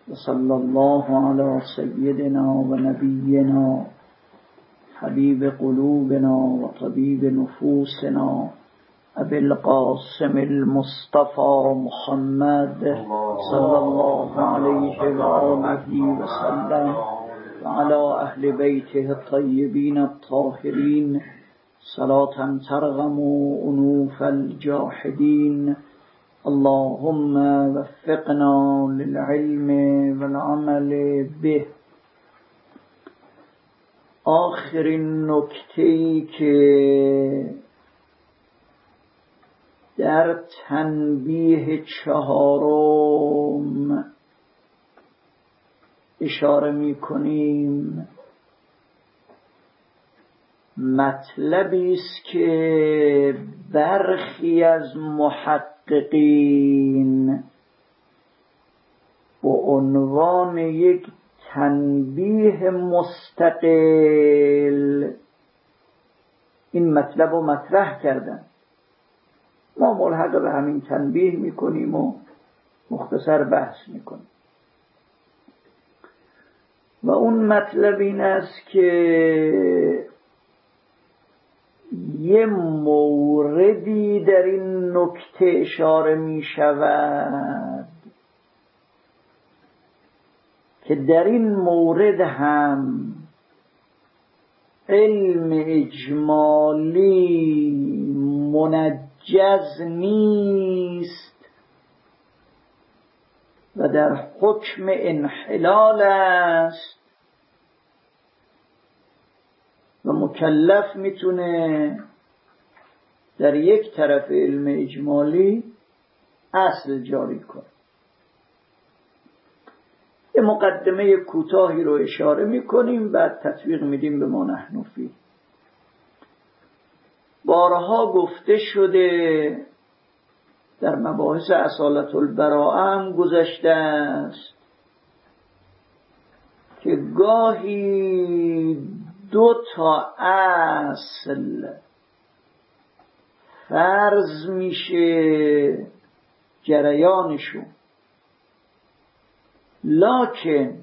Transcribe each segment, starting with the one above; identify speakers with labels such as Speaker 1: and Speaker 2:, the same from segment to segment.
Speaker 1: وصلى الله على سيدنا ونبينا حبيب قلوبنا وطبيب نفوسنا أبي القاسم المصطفى محمد صلى الله عليه وآله وسلم وعلى أهل بيته الطيبين الطاهرين صلاة ترغم أنوف الجاحدين. اللهم وفقنا للعلم والعمل به. آخرین نکته‌ای که در تنبیه چهارم اشاره می کنیم مطلبی است که برخی از محققین به عنوان یک تنبیه مستقل این مطلب رو مطرح کردن. ما ملحق به همین تنبیه میکنیم و مختصر بحث میکنیم و اون مطلب این است که یه موردی در این نکته اشاره می شود که در این مورد هم علم اجمالی منجز نیست و در حکم انحلال است و مکلف میتونه در یک طرف علم اجمالی اصل جاری کنه. یه مقدمه کوتاهی رو اشاره میکنیم بعد تطبیق میدیم به ما نحن فیه. بارها گفته شده در مباحث اصالت البراءه هم گذشته است که گاهی دو تا اصل فرض میشه جریانشون، لکن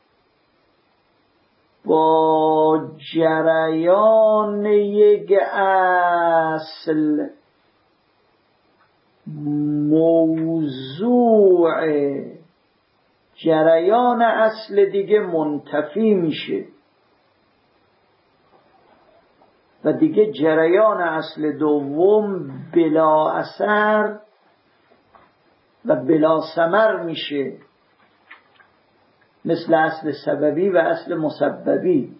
Speaker 1: با جریان یک اصل موضوع جریان اصل دیگه منتفی میشه و دیگه جریان اصل دوم بلا اثر و بلا ثمر میشه، مثل اصل سببی و اصل مسببی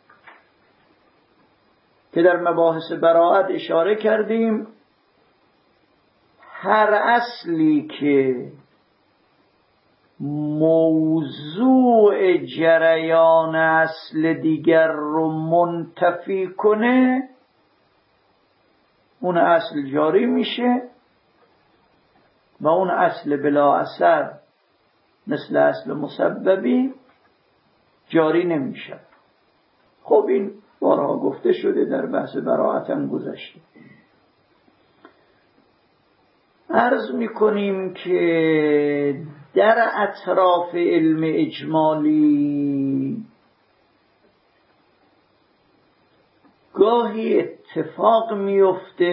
Speaker 1: که در مباحث براءت اشاره کردیم. هر اصلی که موضوع جریان اصل دیگر رو منتفی کنه اون اصل جاری میشه و اون اصل بلا اثر مثل اصل مسببی جاری نمیشه. خب این بارها گفته شده، در بحث براءت هم گذشته. عرض میکنیم که در اطراف علم اجمالی گاهی اتفاق میفته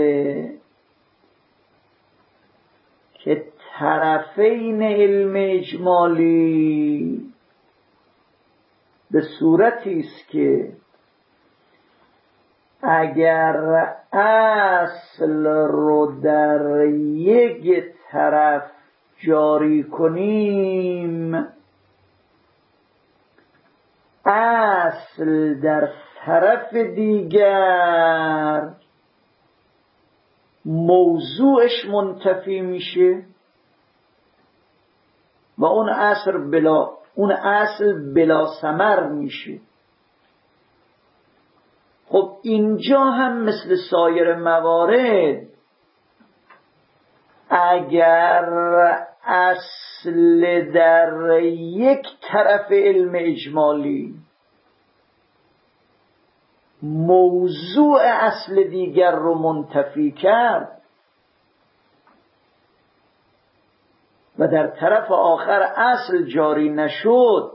Speaker 1: که طرفین علم اجمالی به صورتی است که اگر اصل رو در یک طرف جاری کنیم اصل در طرف دیگر موضوعش منتفی میشه و اون اصل بلا ثمر میشه. خب اینجا هم مثل سایر موارد اگر اصل در یک طرف علم اجمالی موضوع اصل دیگر رو منتفی کرد و در طرف آخر اصل جاری نشد،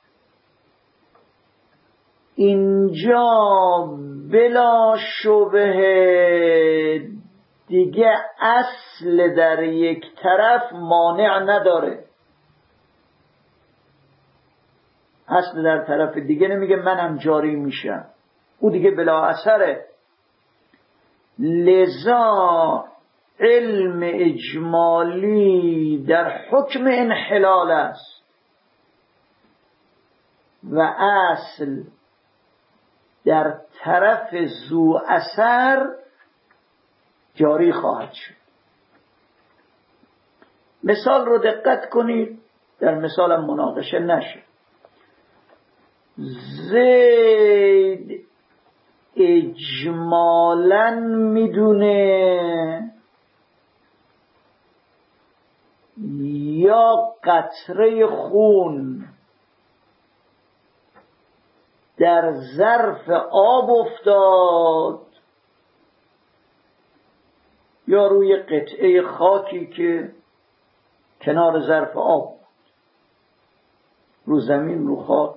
Speaker 1: اینجا بلا شبهه دیگه اصل در یک طرف مانع نداره. اصل در طرف دیگه نمیگه منم جاری میشم، او دیگه بلا اثره. لذا علم اجمالی در حکم انحلال است و اصل در طرف ذو اثر جاری خواهد شد. مثال رو دقت کنید، در مثالم مناقشه نشه. زید اجمالاً میدونه یا قطره خون در ظرف آب افتاد یا روی قطعه خاکی که کنار ظرف آب، رو زمین، رو خاک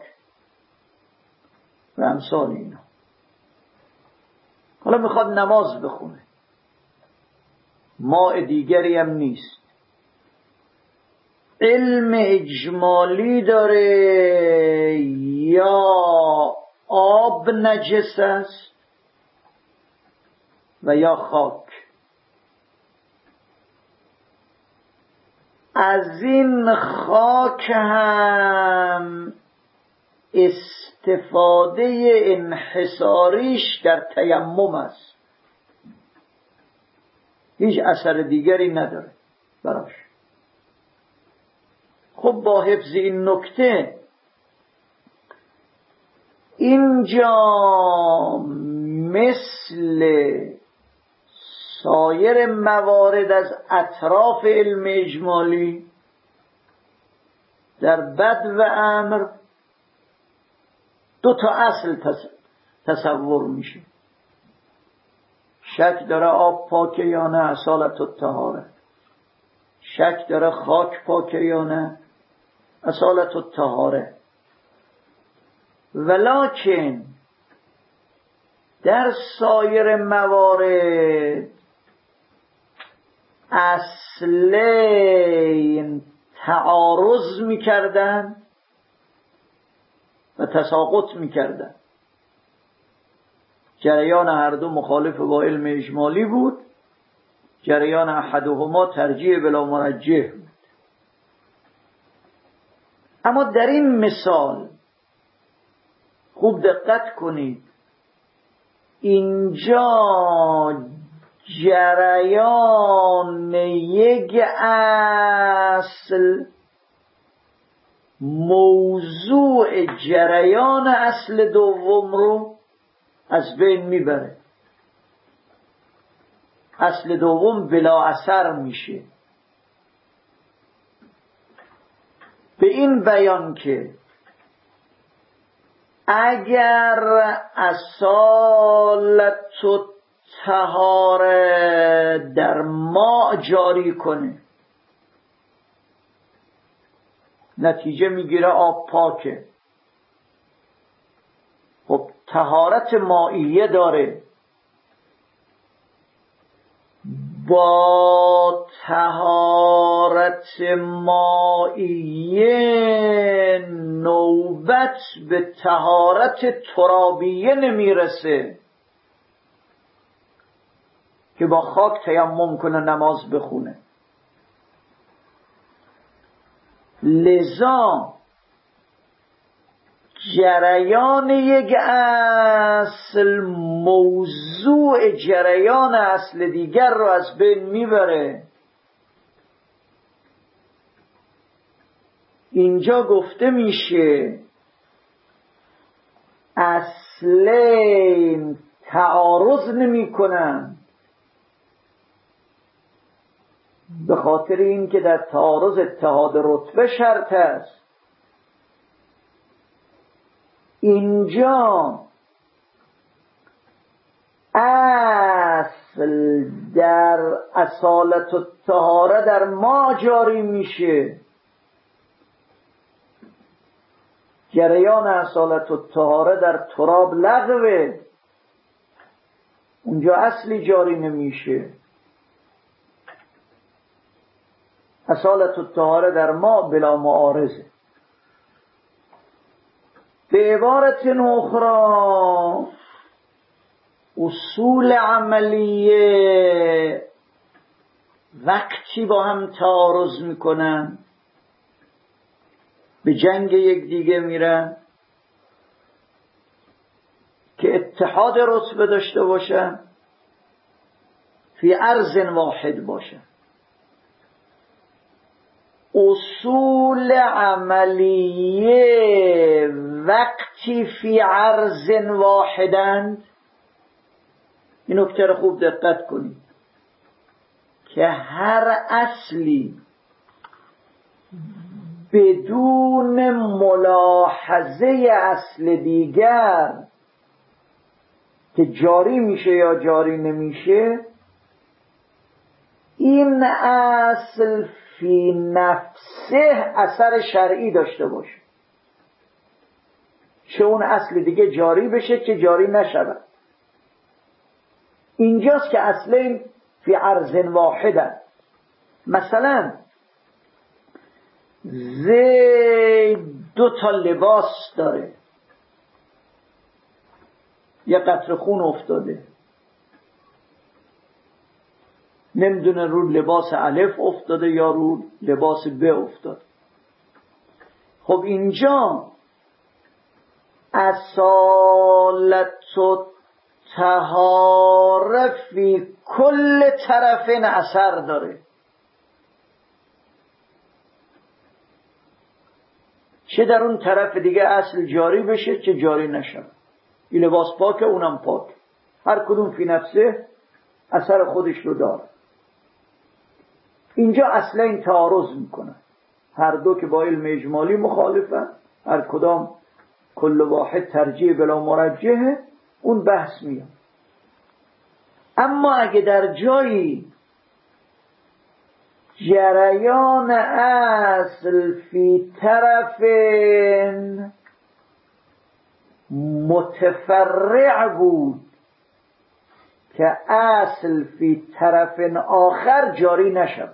Speaker 1: و امثال اینا. حالا میخواد نماز بخونه، ماء دیگری هم نیست، علم اجمالی داره یا آب نجس است و یا خاک. از این خاک هم استفاده انحصاریش در تیمم است، هیچ اثر دیگری نداره براش. خب با حفظ این نکته اینجا مثل سایر موارد از اطراف علم اجمالی در بد و امر دو تا اصل تصور میشه. شک داره آب پاکه یا نه، اصالت الطهاره. شک داره خاک پاکه یا نه، اصالت الطهاره. ولکن در سایر موارد اصلین تعارض میکردن و تساقط میکردن. جریان هر دو مخالف با علم اجمالی بود، جریان احدهما ترجیح بلا مرجح بود. اما در این مثال خوب دقت کنید، اینجا جریان یک اصل موضوع جریان اصل دوم رو از بین میبره. اصل دوم بلا اثر میشه. به این بیان که اگر اصالت و طهاره در ما جاری کنه، نتیجه میگیره آب پاکه. خب طهارت مائیه داره، با طهارت مائیه نوبت به طهارت ترابیه نمیرسه که با خاک تیمم کنه نماز بخونه. لذا جریان یک اصل موضوع جریان اصل دیگر رو از بین میبره. اینجا گفته میشه اصلین تعارض نمی کنن، به خاطر این که در تعارض اتحاد رتبه شرط است. اینجا اصل در اصالت الطهاره در ما جاری میشه، جریان اصالت الطهاره در تراب لغوه، اونجا اصلی جاری نمیشه. اصالت الطهاره در ما بلا معارضه. به عبارت اخرى اصول عملیه وقتی با هم تعارض میکنن به جنگ یک دیگه میرن که اتحاد رتبه داشته باشن، فی عرض واحد باشن. اصول عملیه وقتی فی عرض واحدند، این نکته رو خوب دقت کنید که هر اصلی بدون ملاحظه اصل دیگر که جاری میشه یا جاری نمیشه، این اصل فی نفسه اثر شرعی داشته باشه، چه اون اصل دیگه جاری بشه چه جاری نشود. اینجاست که اصلین فی عرض واحدن. مثلا زید 2 لباس داره، یه قطره خون افتاده، نمیدونه رو لباس الف افتاده یا رو لباس ب افتاده. خب اینجا اصالت طهاره فی کل طرفین اثر داره، چه در اون طرف دیگه اصل جاری بشه چه جاری نشه. این لباس پاکه اونم پاک، هر کدوم فی نفسه اثر خودش رو داره. اینجا اصلا این تعارض میکنه، هر دو که با علم اجمالی مخالفن، هر کدام کل واحد ترجیح بلا مرجحه، اون بحث میاد. اما اگه در جایی جریان اصل فی طرف متفرع بود که اصل فی طرف آخر جاری نشود،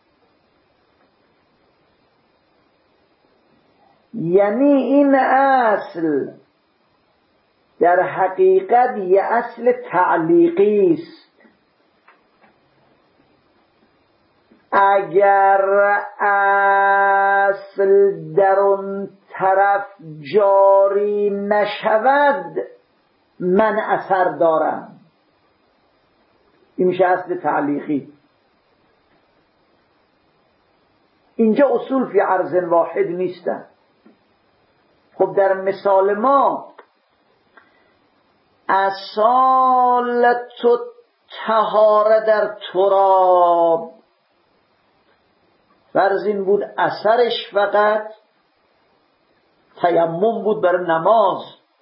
Speaker 1: یعنی این اصل در حقیقت یه اصل تعلیقی است. اگر اصل در اون طرف جاری نشود من اثر دارم، این میشه اصل تعلیقی. اینجا اصول فی عرض واحد نیستن. خب در مثال ما اصالت طهاره در تراب فرض این بود اثرش فقط تیمم بود برای نماز،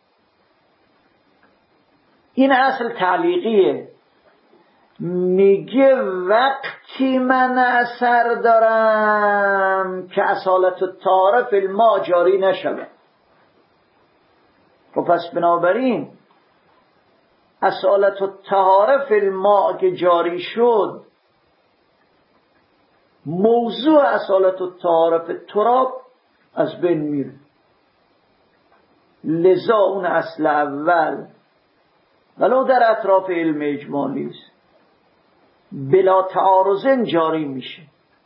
Speaker 1: این اصل تعلیقیه. میگه وقتی من اثر دارم که اصالت الطهاره فی الماء جاری نشود. و پس بنابراین اصالت الطهاره فی الماء که جاری شد، موضوع اصالت الطهاره فی التراب از بین میره. لذا اون اصل اول ولو در اطراف علم اجمالی است بلا تعارض جاری میشه.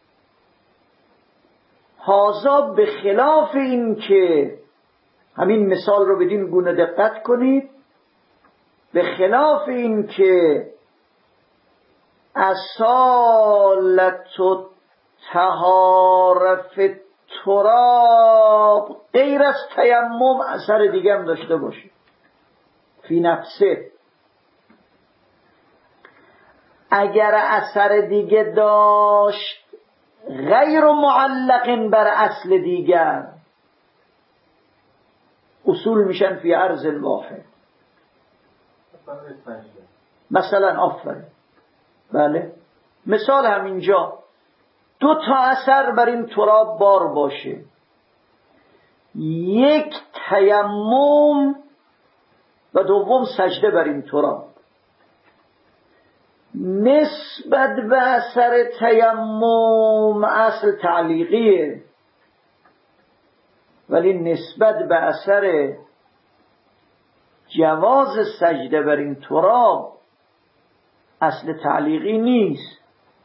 Speaker 1: هذا به خلاف این که همین مثال رو بدین گونه دقت کنید، به خلاف این که اصالت طهاره فی تراب غیر از تیمم اثر دیگه هم داشته باشه فی نفسه. اگر اثر دیگه داشت غیر معلق بر اصل دیگر، اصول میشن فی عرض واحد. مثلا آفرین، بله، مثال همینجا 2 تا اثر بر این تراب بار باشه، یک تیمم و دوم سجده بر این تراب. نسبت به اثر تیمم اصل تعلیقیه، ولی نسبت به اثر جواز سجده بر این تراب اصل تعلیقی نیست.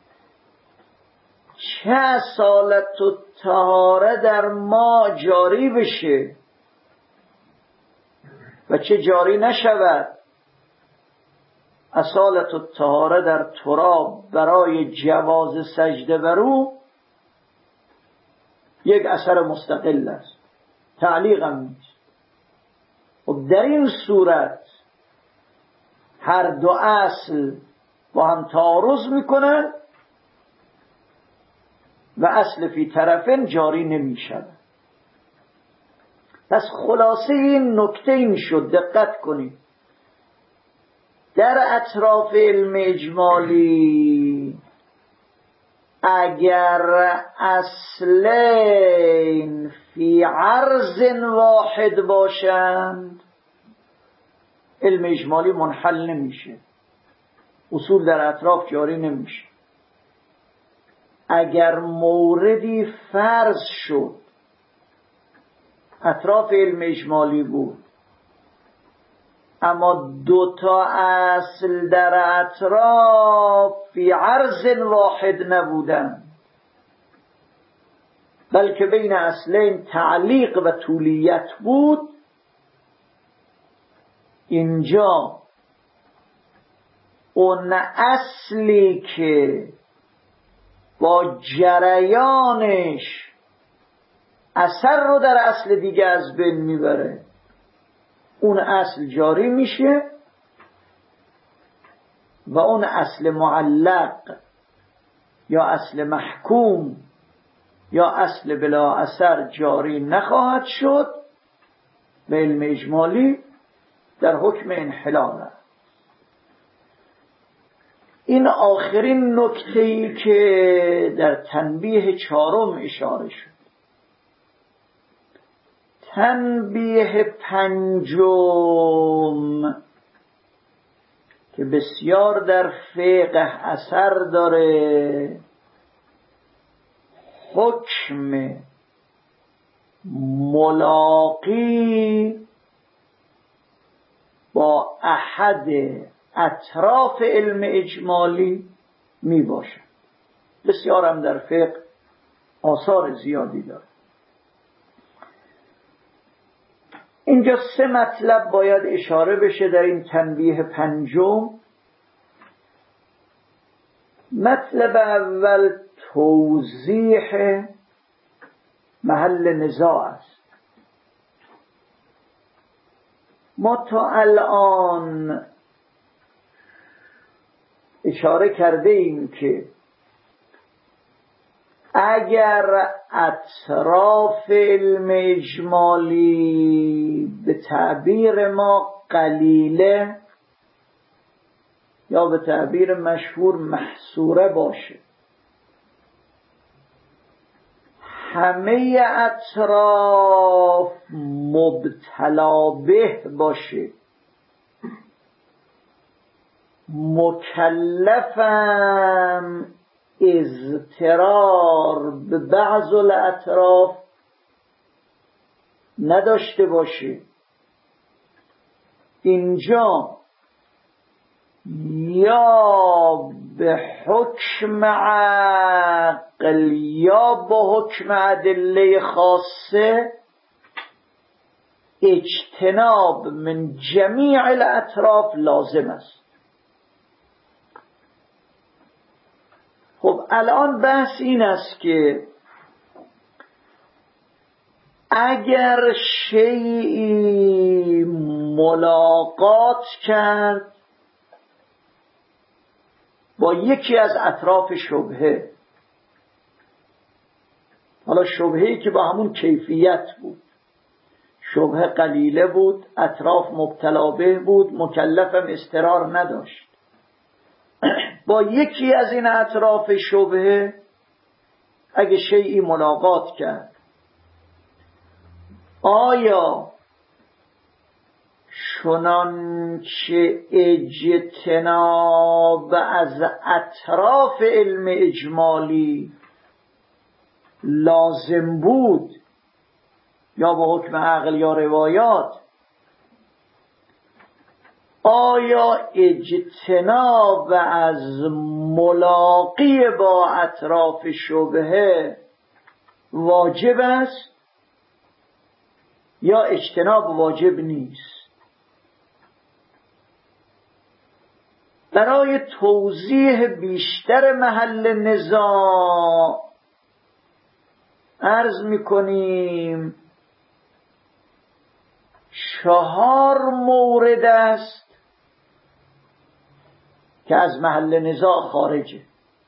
Speaker 1: چه اصالت و طهاره در ما جاری بشه و چه جاری نشود، اصالت و طهاره در تراب برای جواز سجده بر او یک اثر مستقل است، تعلیق هم نیست. و در این صورت هر دو اصل با هم تعارض میکنن و اصل فی طرفین جاری نمیشود. پس خلاصه این نکته این شد، دقت کنید، در اطراف علم اجمالی اگر اصلین فی عرض واحد باشند علم اجمالی منحل نمیشه، اصول در اطراف جاری نمیشه. اگر موردی فرض شد اطراف علم اجمالی بود اما 2 تا اصل در اطراف فی عرض واحد نبودن، بلکه بین اصلین تعلیق و طولیت بود، اینجا اون اصلی که با جریانش اثر رو در اصل دیگه از بین میبره اون اصل جاری میشه و اون اصل معلق یا اصل محکوم یا اصل بلا اثر جاری نخواهد شد و علم اجمالی در حکم انحلال است. این آخرین نکته‌ای که در تنبیه 4 اشاره شد. تنبیه 5 که بسیار در فقه اثر داره، حکم ملاقی با احد اطراف علم اجمالی می باشه. بسیار هم در فقه آثار زیادی داره. اینجا 3 مطلب باید اشاره بشه در این تنبیه 5. مطلب اول توضیح محل نزاع است. ما تا الان اشاره کرده ایم که اگر اطراف علم اجمالی به تعبیر ما قلیله یا به تعبیر مشهور محصوره باشه، همه اطراف مبتلا به باشه، مکلفم اضطرار به بعض الاطراف نداشته باشه، اینجا یا به حکم عقل یا به حکم ادله خاصه اجتناب من جمیع الاطراف لازم است. خب الان بحث این است که اگر شیئی ملاقات کرد با یکی از اطراف شبهه، حالا شبهه‌ای که با همون کیفیت بود، شبهه قلیله بود، اطراف مبتلا به بود، مکلفم اضطرار نداشت، با یکی از این اطراف شبهه اگه شیئی ملاقات کرد، آیا چنانچه اجتناب از اطراف علم اجمالی لازم بود یا به حکم عقل یا روایات، آیا اجتناب از ملاقی با اطراف شبهه واجب است یا اجتناب واجب نیست؟ برای توضیح بیشتر محل نزاع عرض می‌کنیم 4 مورد است که از محل نزاع خارجه.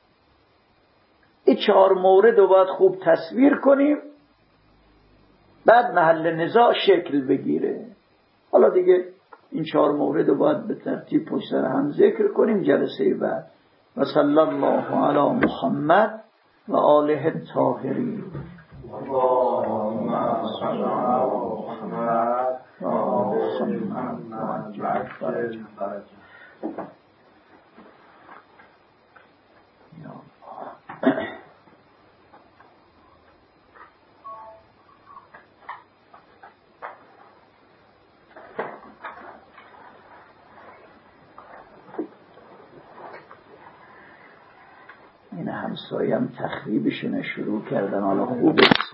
Speaker 1: این 4 مورد رو باید خوب تصویر کنیم، بعد محل نزاع شکل بگیره. حالا دیگه این 4 مورد رو باید به ترتیب پشت سر هم ذکر کنیم جلسه بعد. و صلی الله علی محمد و آله الطاهرین. اللهم صل علی محمد و آل محمد. این همسایم تخریبشون شروع کردن، حالا خوبه.